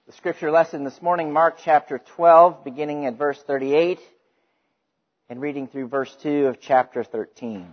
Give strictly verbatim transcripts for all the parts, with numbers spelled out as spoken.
The scripture lesson this morning, Mark chapter twelve, beginning at verse thirty-eight, and reading through verse two of chapter thirteen.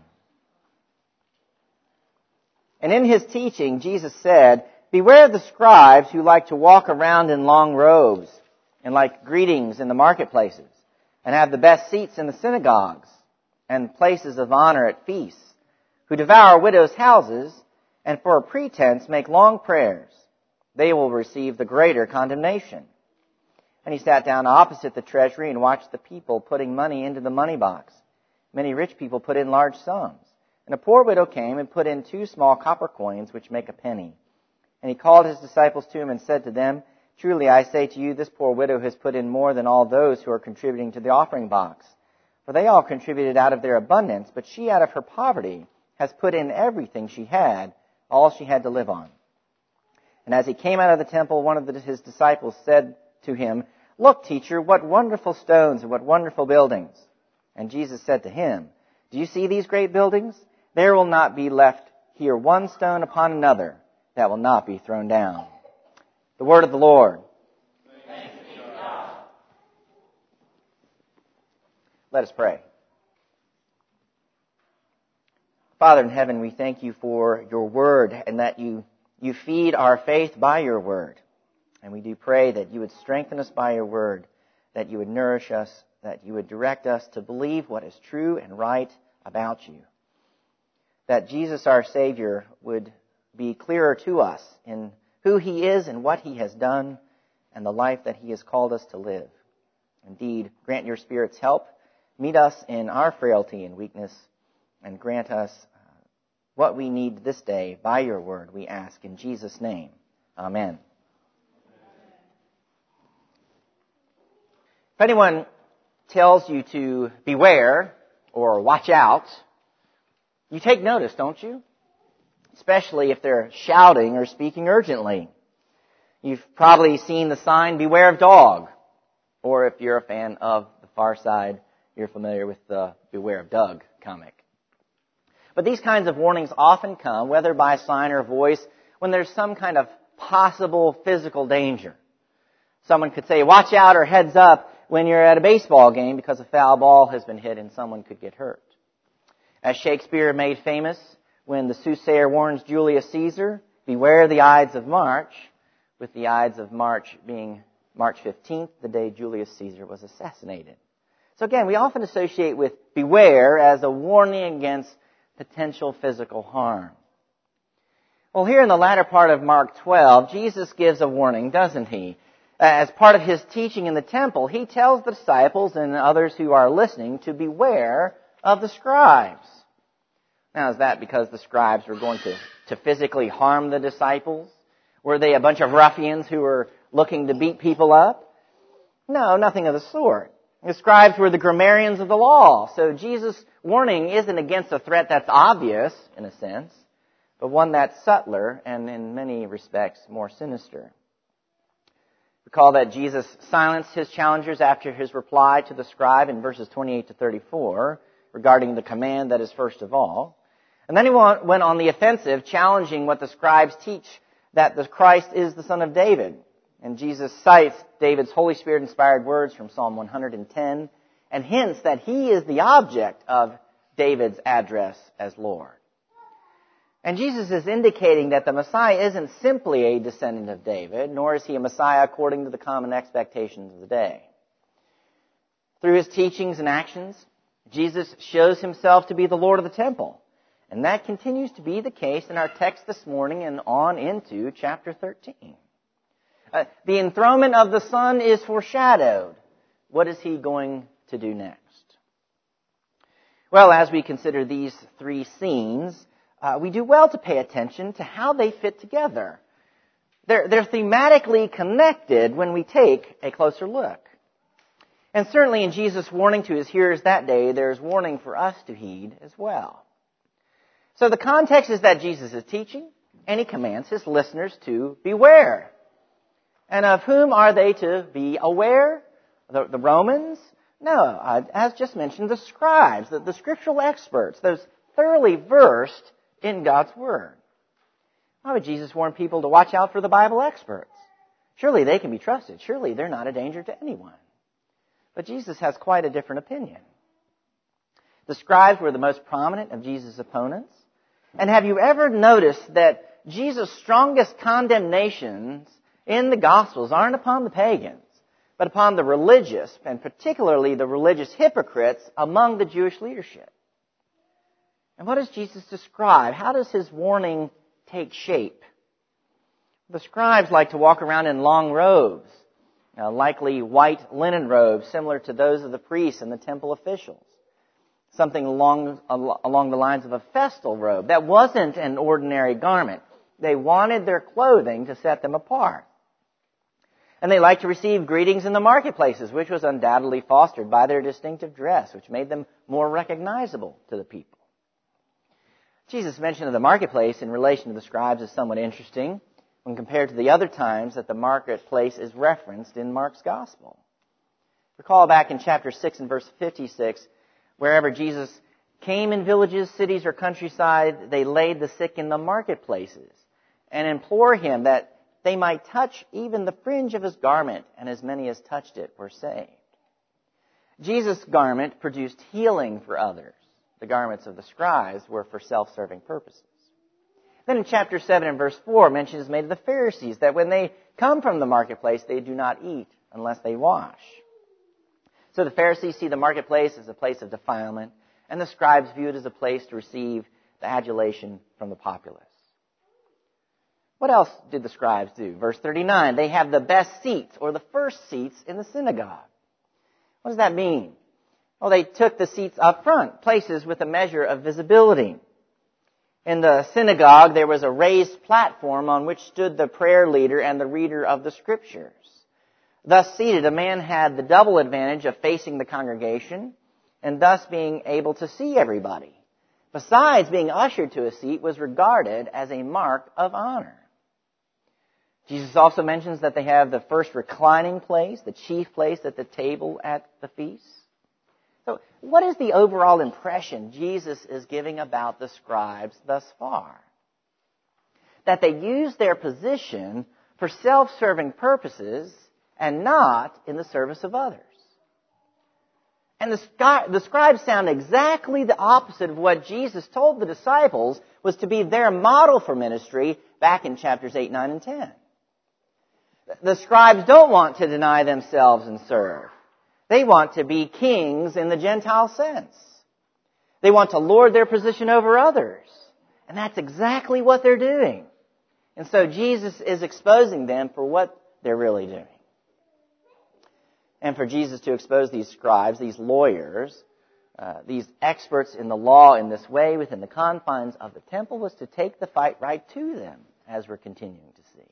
And in his teaching, Jesus said, "Beware of the scribes who like to walk around in long robes, and like greetings in the marketplaces, and have the best seats in the synagogues, and places of honor at feasts, who devour widows' houses, and for a pretense make long prayers. They will receive the greater condemnation." And he sat down opposite the treasury and watched the people putting money into the money box. Many rich people put in large sums. And a poor widow came and put in two small copper coins, which make a penny. And he called his disciples to him and said to them, "Truly I say to you, this poor widow has put in more than all those who are contributing to the offering box. For they all contributed out of their abundance, but she out of her poverty has put in everything she had, all she had to live on." And as he came out of the temple, one of the, his disciples said to him, "Look, teacher, what wonderful stones and what wonderful buildings." And Jesus said to him, "Do you see these great buildings? There will not be left here one stone upon another that will not be thrown down." The word of the Lord. Thanks be to God. Let us pray. Father in heaven, we thank you for your word and that you You feed our faith by your word. And we do pray that you would strengthen us by your word, that you would nourish us, that you would direct us to believe what is true and right about you. That Jesus, our Savior, would be clearer to us in who he is and what he has done and the life that he has called us to live. Indeed, grant your Spirit's help. Meet us in our frailty and weakness and grant us what we need this day by your word, we ask in Jesus' name. Amen. If anyone tells you to beware or watch out, you take notice, don't you? Especially if they're shouting or speaking urgently. You've probably seen the sign, "Beware of dog." Or if you're a fan of The Far Side, you're familiar with the "Beware of Doug" comic. But these kinds of warnings often come, whether by sign or voice, when there's some kind of possible physical danger. Someone could say, "Watch out" or "Heads up" when you're at a baseball game because a foul ball has been hit and someone could get hurt. As Shakespeare made famous, when the soothsayer warns Julius Caesar, "Beware the Ides of March," with the Ides of March being March fifteenth, the day Julius Caesar was assassinated. So again, we often associate with beware as a warning against potential physical harm. Well, here in the latter part of Mark twelve, Jesus gives a warning, doesn't he? As part of his teaching in the temple, he tells the disciples and others who are listening to beware of the scribes. Now, is that because the scribes were going to, to physically harm the disciples? Were they a bunch of ruffians who were looking to beat people up? No, nothing of the sort. The scribes were the grammarians of the law, so Jesus' warning isn't against a threat that's obvious, in a sense, but one that's subtler and in many respects more sinister. Recall that Jesus silenced his challengers after his reply to the scribe in verses twenty-eight to thirty-four regarding the command that is first of all. And then he went on the offensive, challenging what the scribes teach, that the Christ is the Son of David. And Jesus cites David's Holy Spirit-inspired words from Psalm one hundred ten and hints that he is the object of David's address as Lord. And Jesus is indicating that the Messiah isn't simply a descendant of David, nor is he a Messiah according to the common expectations of the day. Through his teachings and actions, Jesus shows himself to be the Lord of the temple. And that continues to be the case in our text this morning and on into chapter thirteen. Uh, the enthronement of the Son is foreshadowed. What is he going to do next? Well, as we consider these three scenes, uh, we do well to pay attention to how they fit together. They're, they're thematically connected when we take a closer look. And certainly in Jesus' warning to his hearers that day, there's warning for us to heed as well. So the context is that Jesus is teaching, and he commands his listeners to beware. And of whom are they to be aware? The, the Romans? No, as just mentioned, the scribes, the, the scriptural experts, those thoroughly versed in God's Word. Why would Jesus warn people to watch out for the Bible experts? Surely they can be trusted. Surely they're not a danger to anyone. But Jesus has quite a different opinion. The scribes were the most prominent of Jesus' opponents. And have you ever noticed that Jesus' strongest condemnations in the Gospels aren't upon the pagans, but upon the religious, and particularly the religious hypocrites among the Jewish leadership? And what does Jesus describe? How does his warning take shape? The scribes like to walk around in long robes, uh, likely white linen robes similar to those of the priests and the temple officials. Something along, along the lines of a festal robe. That wasn't an ordinary garment. They wanted their clothing to set them apart. And they liked to receive greetings in the marketplaces, which was undoubtedly fostered by their distinctive dress, which made them more recognizable to the people. Jesus' mention of the marketplace in relation to the scribes is somewhat interesting when compared to the other times that the marketplace is referenced in Mark's Gospel. Recall back in chapter six and verse fifty-six, wherever Jesus came in villages, cities, or countryside, they laid the sick in the marketplaces and implored him that they might touch even the fringe of his garment, and as many as touched it were saved. Jesus' garment produced healing for others. The garments of the scribes were for self-serving purposes. Then in chapter seven and verse four, mention is made of the Pharisees, that when they come from the marketplace, they do not eat unless they wash. So the Pharisees see the marketplace as a place of defilement, and the scribes view it as a place to receive the adulation from the populace. What else did the scribes do? Verse thirty-nine, they have the best seats, or the first seats in the synagogue. What does that mean? Well, they took the seats up front, places with a measure of visibility. In the synagogue, there was a raised platform on which stood the prayer leader and the reader of the Scriptures. Thus seated, a man had the double advantage of facing the congregation and thus being able to see everybody. Besides, being ushered to a seat was regarded as a mark of honor. Jesus also mentions that they have the first reclining place, the chief place at the table at the feast. So, what is the overall impression Jesus is giving about the scribes thus far? That they use their position for self-serving purposes and not in the service of others. And the, scri- the scribes sound exactly the opposite of what Jesus told the disciples was to be their model for ministry back in chapters eight, nine, and ten. The scribes don't want to deny themselves and serve. They want to be kings in the Gentile sense. They want to lord their position over others. And that's exactly what they're doing. And so Jesus is exposing them for what they're really doing. And for Jesus to expose these scribes, these lawyers, uh, these experts in the law in this way within the confines of the temple was to take the fight right to them, as we're continuing to see.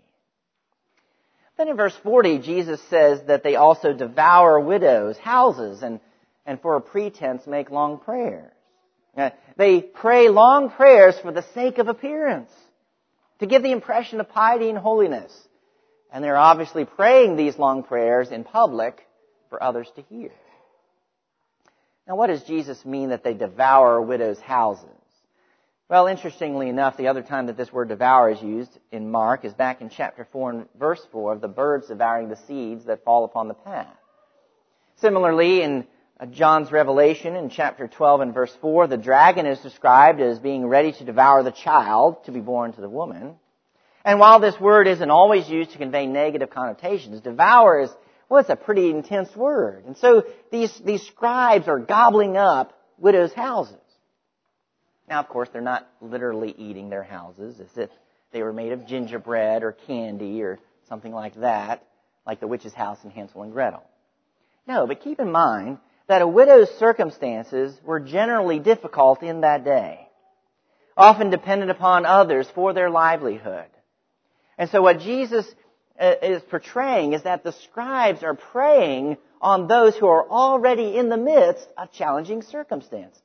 Then in verse forty, Jesus says that they also devour widows' houses and, and for a pretense make long prayers. Uh, they pray long prayers for the sake of appearance, to give the impression of piety and holiness. And they're obviously praying these long prayers in public for others to hear. Now, what does Jesus mean that they devour widows' houses? Well, interestingly enough, the other time that this word devour is used in Mark is back in chapter four and verse four of the birds devouring the seeds that fall upon the path. Similarly, in John's Revelation in chapter twelve and verse four, the dragon is described as being ready to devour the child to be born to the woman. And while this word isn't always used to convey negative connotations, devour is, well, it's a pretty intense word. And so these, these scribes are gobbling up widows' houses. Now, of course, they're not literally eating their houses as if they were made of gingerbread or candy or something like that, like the witch's house in Hansel and Gretel. No, but keep in mind that a widow's circumstances were generally difficult in that day, often dependent upon others for their livelihood. And so what Jesus is portraying is that the scribes are preying on those who are already in the midst of challenging circumstances.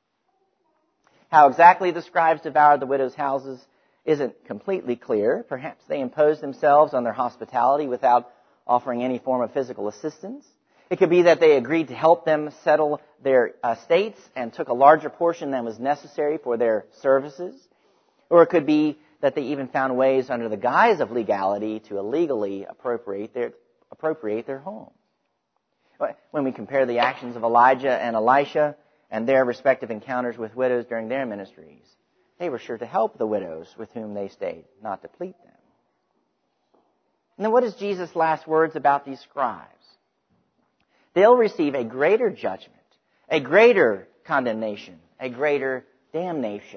How exactly the scribes devoured the widows' houses isn't completely clear. Perhaps they imposed themselves on their hospitality without offering any form of physical assistance. It could be that they agreed to help them settle their estates and took a larger portion than was necessary for their services. Or it could be that they even found ways under the guise of legality to illegally appropriate their, appropriate their home. When we compare the actions of Elijah and Elisha and their respective encounters with widows during their ministries, they were sure to help the widows with whom they stayed, not deplete them. And then what is Jesus' last words about these scribes? They'll receive a greater judgment, a greater condemnation, a greater damnation.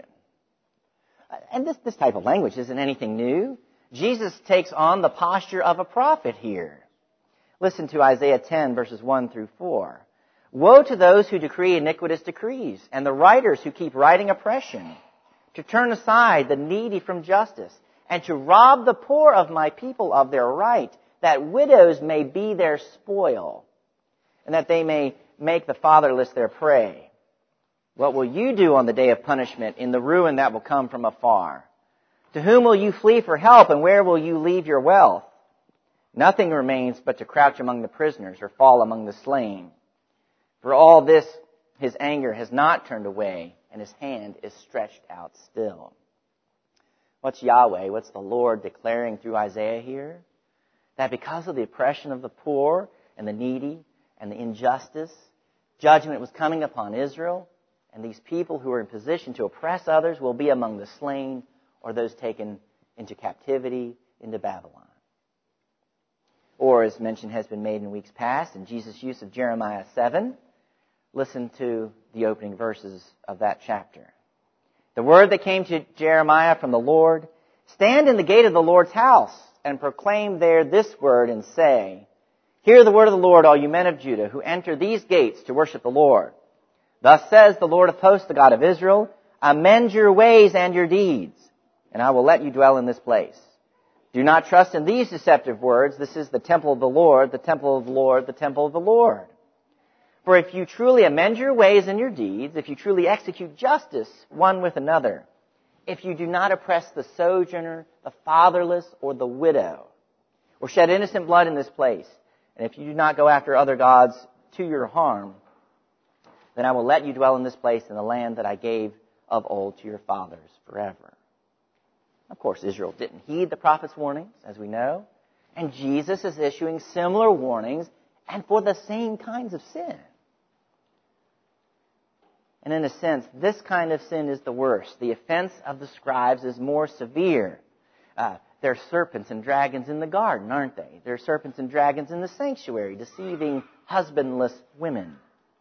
And this, this type of language isn't anything new. Jesus takes on the posture of a prophet here. Listen to Isaiah ten, verses one through four. Woe to those who decree iniquitous decrees, and the writers who keep writing oppression, to turn aside the needy from justice, and to rob the poor of my people of their right, that widows may be their spoil, and that they may make the fatherless their prey. What will you do on the day of punishment in the ruin that will come from afar? To whom will you flee for help, and where will you leave your wealth? Nothing remains but to crouch among the prisoners or fall among the slain. For all this, his anger has not turned away, and his hand is stretched out still. What's Yahweh, what's the Lord declaring through Isaiah here? That because of the oppression of the poor and the needy and the injustice, judgment was coming upon Israel, and these people who are in position to oppress others will be among the slain or those taken into captivity into Babylon. Or, as mention has been made in weeks past, in Jesus' use of Jeremiah seven, listen to the opening verses of that chapter. The word that came to Jeremiah from the Lord, stand in the gate of the Lord's house and proclaim there this word and say, hear the word of the Lord, all you men of Judah, who enter these gates to worship the Lord. Thus says the Lord of hosts, the God of Israel, amend your ways and your deeds, and I will let you dwell in this place. Do not trust in these deceptive words. This is the temple of the Lord, the temple of the Lord, the temple of the Lord. For if you truly amend your ways and your deeds, if you truly execute justice one with another, if you do not oppress the sojourner, the fatherless, or the widow, or shed innocent blood in this place, and if you do not go after other gods to your harm, then I will let you dwell in this place in the land that I gave of old to your fathers forever. Of course, Israel didn't heed the prophet's warnings, as we know, and Jesus is issuing similar warnings, and for the same kinds of sin. And in a sense, this kind of sin is the worst. The offense of the scribes is more severe. Uh, there are serpents and dragons in the garden, aren't they? There are serpents and dragons in the sanctuary, deceiving husbandless women.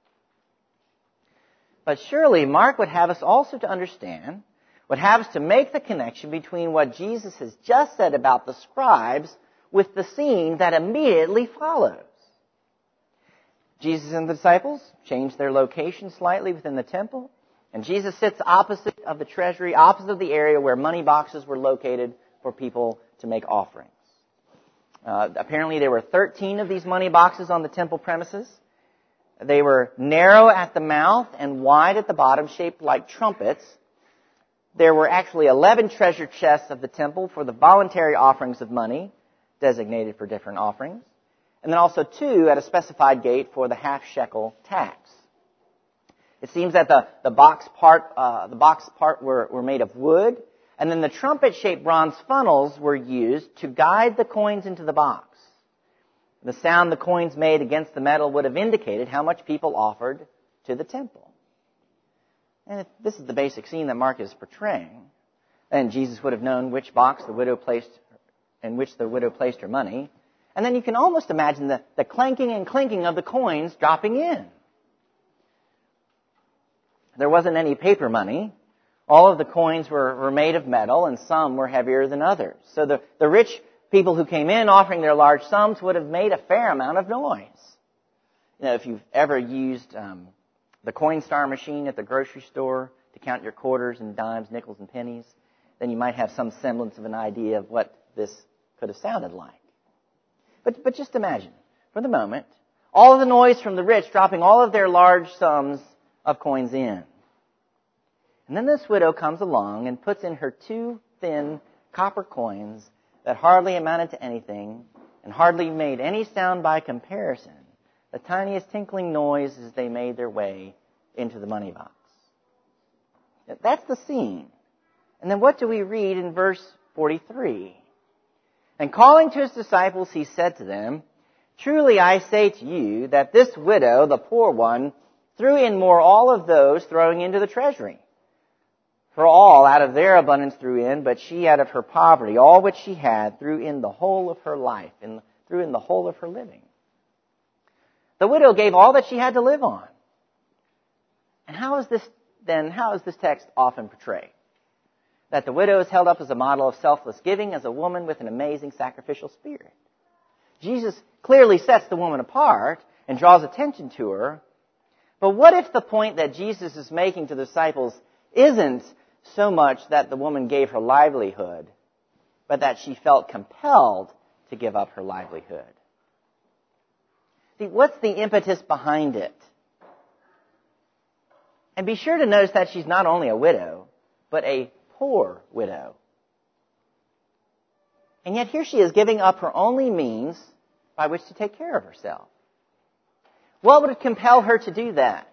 But surely Mark would have us also to understand, would have us to make the connection between what Jesus has just said about the scribes with the scene that immediately follows. Jesus and the disciples changed their location slightly within the temple, and Jesus sits opposite of the treasury, opposite of the area where money boxes were located for people to make offerings. Uh, apparently there were thirteen of these money boxes on the temple premises. They were narrow at the mouth and wide at the bottom, shaped like trumpets. There were actually eleven treasure chests of the temple for the voluntary offerings of money, designated for different offerings. And then also two at a specified gate for the half shekel tax. It seems that the, the box part, uh, the box part were, were made of wood, and then the trumpet-shaped bronze funnels were used to guide the coins into the box. The sound the coins made against the metal would have indicated how much people offered to the temple. And if this is the basic scene that Mark is portraying, then Jesus would have known which box the widow placed, in which the widow placed her money. And then you can almost imagine the, the clanking and clinking of the coins dropping in. There wasn't any paper money. All of the coins were, were made of metal, and some were heavier than others. So the, the rich people who came in offering their large sums would have made a fair amount of noise. You know, if you've ever used um, the Coinstar machine at the grocery store to count your quarters and dimes, nickels and pennies, then you might have some semblance of an idea of what this could have sounded like. But, but just imagine, for the moment, all of the noise from the rich dropping all of their large sums of coins in. And then this widow comes along and puts in her two thin copper coins that hardly amounted to anything and hardly made any sound by comparison, the tiniest tinkling noise as they made their way into the money box. That's the scene. And then what do we read in verse forty-three? And calling to his disciples, he said to them, "Truly I say to you that this widow, the poor one, threw in more all of those throwing into the treasury. For all out of their abundance threw in, but she out of her poverty, all which she had, threw in the whole of her life, and threw in the whole of her living." The widow gave all that she had to live on. And how is this, then, how is this text often portrayed? That the widow is held up as a model of selfless giving, as a woman with an amazing sacrificial spirit. Jesus clearly sets the woman apart and draws attention to her. But what if the point that Jesus is making to the disciples isn't so much that the woman gave her livelihood, but that she felt compelled to give up her livelihood? See, what's the impetus behind it? And be sure to notice that she's not only a widow, but a poor widow. And yet here she is giving up her only means by which to take care of herself. What would compel her to do that?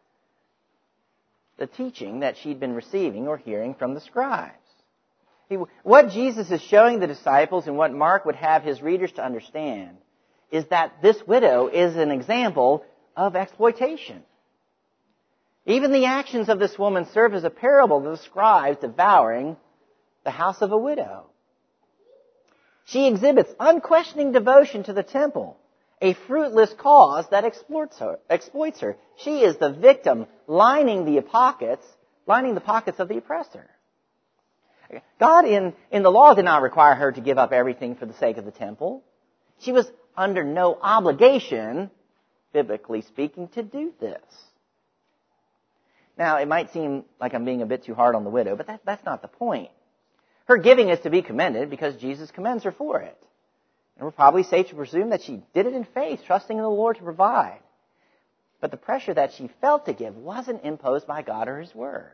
The teaching that she'd been receiving or hearing from the scribes. What Jesus is showing the disciples and what Mark would have his readers to understand is that this widow is an example of exploitation. Even the actions of this woman serve as a parable to the scribes devouring the house of a widow. She exhibits unquestioning devotion to the temple, a fruitless cause that exploits her. Exploits her. She is the victim lining the pockets, lining the pockets of the oppressor. God in, in the law did not require her to give up everything for the sake of the temple. She was under no obligation, biblically speaking, to do this. Now, it might seem like I'm being a bit too hard on the widow, but that, that's not the point. Her giving is to be commended because Jesus commends her for it. And we're probably safe to presume that she did it in faith, trusting in the Lord to provide. But the pressure that she felt to give wasn't imposed by God or His Word.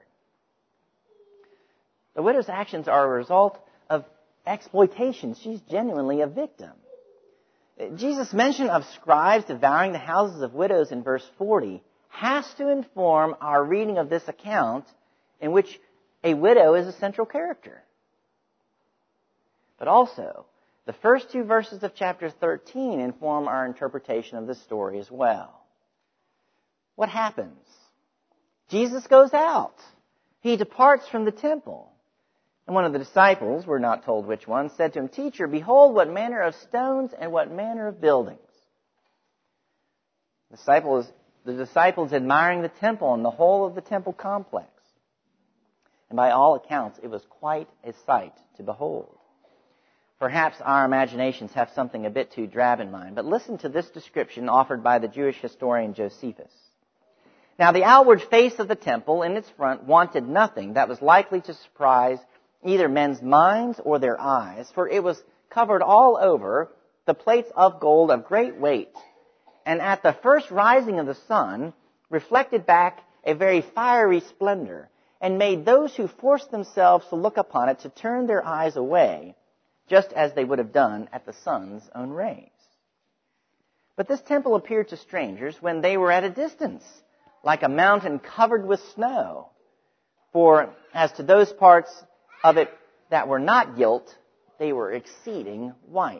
The widow's actions are a result of exploitation. She's genuinely a victim. Jesus' mention of scribes devouring the houses of widows in verse forty has to inform our reading of this account in which a widow is a central character. But also, the first two verses of chapter thirteen inform our interpretation of this story as well. What happens? Jesus goes out. He departs from the temple. And one of the disciples, we're not told which one, said to him, "Teacher, behold what manner of stones and what manner of buildings." The disciples, the disciples admiring the temple and the whole of the temple complex. And by all accounts, it was quite a sight to behold. Perhaps our imaginations have something a bit too drab in mind, but listen to this description offered by the Jewish historian Josephus. "Now the outward face of the temple in its front wanted nothing that was likely to surprise either men's minds or their eyes, for it was covered all over, the plates of gold of great weight, and at the first rising of the sun reflected back a very fiery splendor, and made those who forced themselves to look upon it to turn their eyes away, just as they would have done at the sun's own rays. But this temple appeared to strangers when they were at a distance, like a mountain covered with snow. For as to those parts of it that were not gilt, they were exceeding white."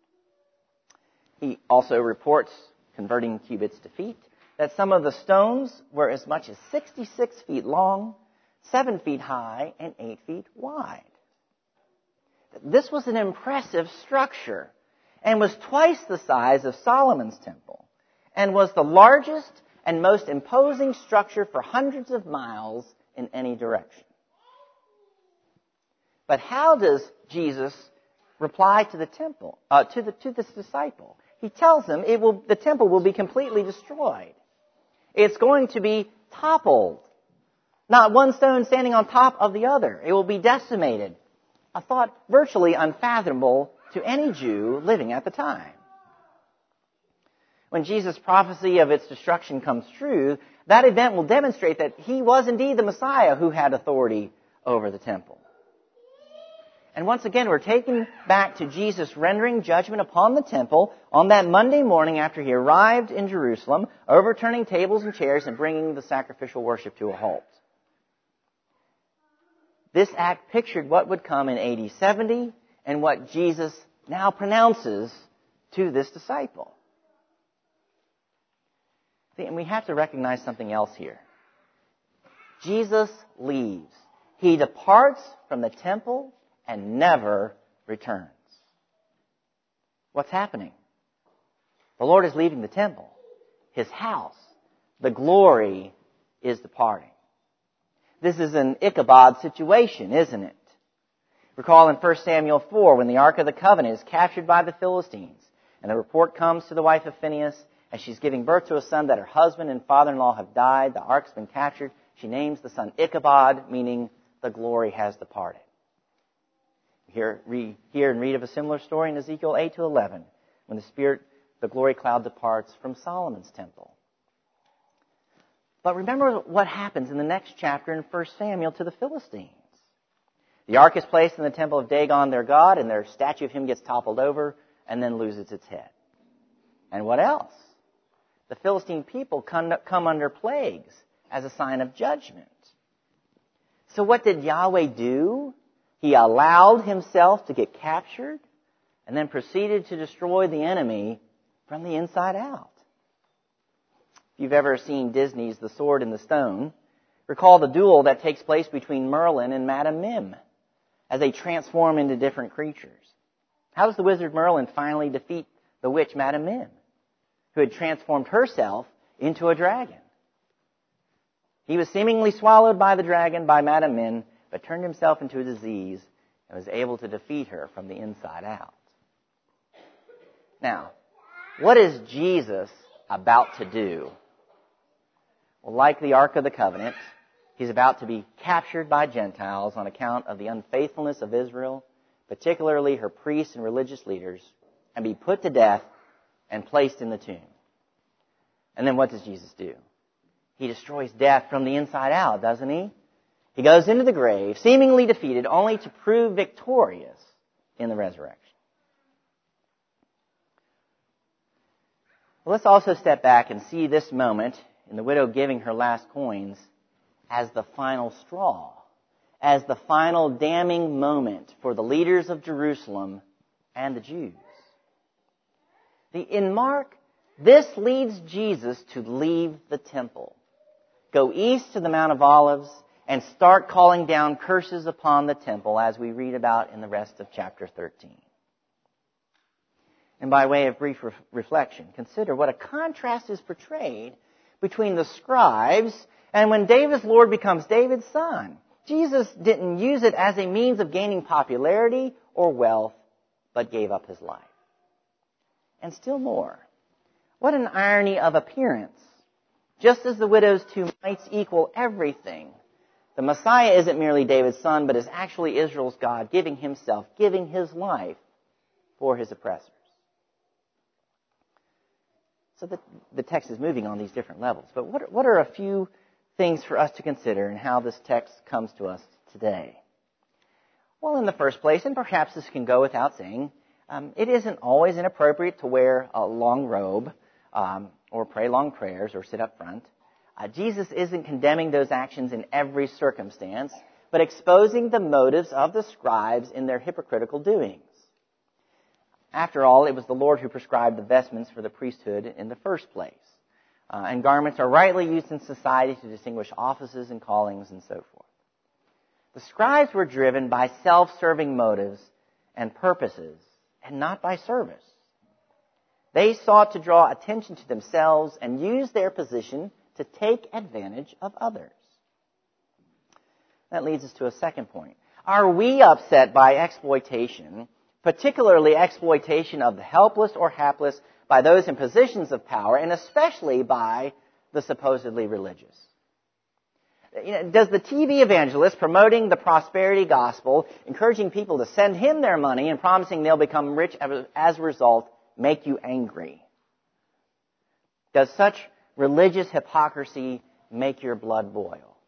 He also reports, converting cubits to feet, that some of the stones were as much as sixty-six feet long, seven feet high, and eight feet wide. This was an impressive structure and was twice the size of Solomon's temple and was the largest and most imposing structure for hundreds of miles in any direction. But how does Jesus reply to the temple, uh, to the to this disciple? He tells him it will the temple will be completely destroyed. It's going to be toppled. Not one stone standing on top of the other. It will be decimated. A thought virtually unfathomable to any Jew living at the time. When Jesus' prophecy of its destruction comes true, that event will demonstrate that He was indeed the Messiah who had authority over the temple. And once again, we're taken back to Jesus rendering judgment upon the temple on that Monday morning after He arrived in Jerusalem, overturning tables and chairs and bringing the sacrificial worship to a halt. this act pictured what would come in A D seventy and what Jesus now pronounces to this disciple. And we have to recognize something else here. Jesus leaves. He departs from the temple and never returns. What's happening? The Lord is leaving the temple, His house. The glory is departing. This is an Ichabod situation, isn't it? Recall in First Samuel four, when the Ark of the Covenant is captured by the Philistines, and the report comes to the wife of Phinehas, as she's giving birth to a son, that her husband and father-in-law have died, the ark's been captured. She names the son Ichabod, meaning the glory has departed. Here, read, hear and read of a similar story in Ezekiel eight to eleven, when the Spirit, the glory cloud departs from Solomon's temple. But remember what happens in the next chapter in First Samuel to the Philistines. The ark is placed in the temple of Dagon, their god, and their statue of him gets toppled over and then loses its head. And what else? The Philistine people come under plagues as a sign of judgment. So what did Yahweh do? He allowed himself to get captured and then proceeded to destroy the enemy from the inside out. If you've ever seen Disney's The Sword and the Stone, recall the duel that takes place between Merlin and Madame Mim as they transform into different creatures. How does the wizard Merlin finally defeat the witch Madame Mim, who had transformed herself into a dragon? He was seemingly swallowed by the dragon, by Madame Mim, but turned himself into a disease and was able to defeat her from the inside out. Now, what is Jesus about to do? Well, like the Ark of the Covenant, He's about to be captured by Gentiles on account of the unfaithfulness of Israel, particularly her priests and religious leaders, and be put to death and placed in the tomb. And then what does Jesus do? He destroys death from the inside out, doesn't he? He goes into the grave, seemingly defeated, only to prove victorious in the resurrection. Well, let's also step back and see this moment in the widow giving her last coins as the final straw, as the final damning moment for the leaders of Jerusalem and the Jews. In Mark, this leads Jesus to leave the temple, go east to the Mount of Olives, and start calling down curses upon the temple, as we read about in the rest of chapter thirteen. And by way of brief re- reflection, consider what a contrast is portrayed between the scribes and when David's Lord becomes David's son. Jesus didn't use it as a means of gaining popularity or wealth, but gave up his life. And still more, what an irony of appearance. Just as the widow's two mites equal everything, the Messiah isn't merely David's son, but is actually Israel's God, giving himself, giving his life for his oppressors. So the, the text is moving on these different levels. But what, what are a few things for us to consider in how this text comes to us today? Well, in the first place, and perhaps this can go without saying, um, it isn't always inappropriate to wear a long robe um, or pray long prayers or sit up front. Uh, Jesus isn't condemning those actions in every circumstance, but exposing the motives of the scribes in their hypocritical doings. After all, it was the Lord who prescribed the vestments for the priesthood in the first place. Uh, and garments are rightly used in society to distinguish offices and callings and so forth. The scribes were driven by self-serving motives and purposes, and not by service. They sought to draw attention to themselves and use their position to take advantage of others. That leads us to a second point. Are we upset by exploitation, particularly exploitation of the helpless or hapless by those in positions of power, and especially by the supposedly religious? You know, does the T V evangelist promoting the prosperity gospel, encouraging people to send him their money and promising they'll become rich as a result, make you angry? Does such religious hypocrisy make your blood boil?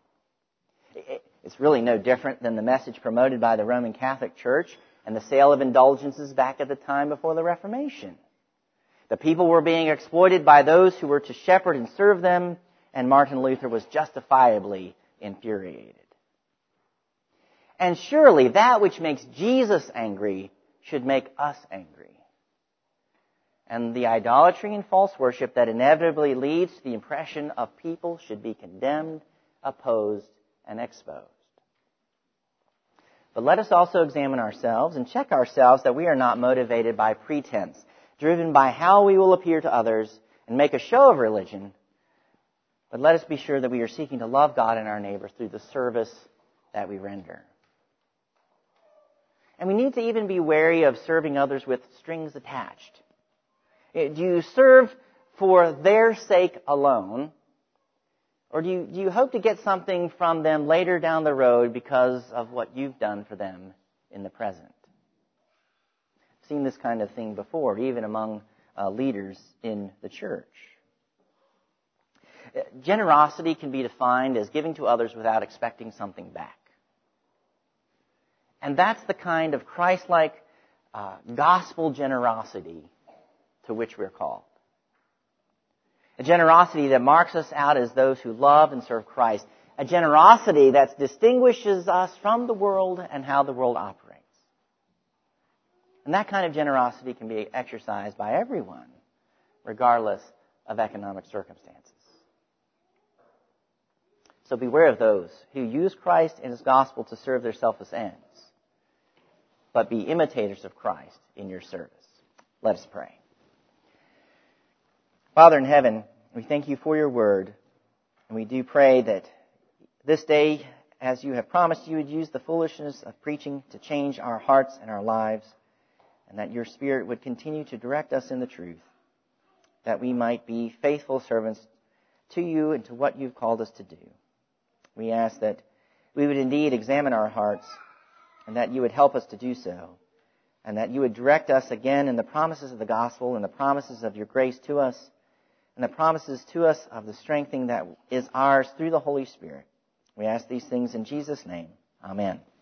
It's really no different than the message promoted by the Roman Catholic Church and the sale of indulgences back at the time before the Reformation. The people were being exploited by those who were to shepherd and serve them, and Martin Luther was justifiably infuriated. And surely that which makes Jesus angry should make us angry. And the idolatry and false worship that inevitably leads to the impression of people should be condemned, opposed, and exposed. But let us also examine ourselves and check ourselves that we are not motivated by pretense, driven by how we will appear to others and make a show of religion. But let us be sure that we are seeking to love God and our neighbors through the service that we render. And we need to even be wary of serving others with strings attached. Do you serve for their sake alone? Or do you, do you hope to get something from them later down the road because of what you've done for them in the present? I've seen this kind of thing before, even among uh, leaders in the church. Generosity can be defined as giving to others without expecting something back. And that's the kind of Christ-like uh, gospel generosity to which we're called. A generosity that marks us out as those who love and serve Christ. A generosity that distinguishes us from the world and how the world operates. And that kind of generosity can be exercised by everyone, regardless of economic circumstances. So beware of those who use Christ and His gospel to serve their selfish ends, but be imitators of Christ in your service. Let us pray. Father in heaven, we thank you for your word, and we do pray that this day, as you have promised, you would use the foolishness of preaching to change our hearts and our lives, and that your Spirit would continue to direct us in the truth, that we might be faithful servants to you and to what you've called us to do. We ask that we would indeed examine our hearts, and that you would help us to do so, and that you would direct us again in the promises of the gospel and the promises of your grace to us, and the promises to us of the strengthening that is ours through the Holy Spirit. We ask these things in Jesus' name. Amen.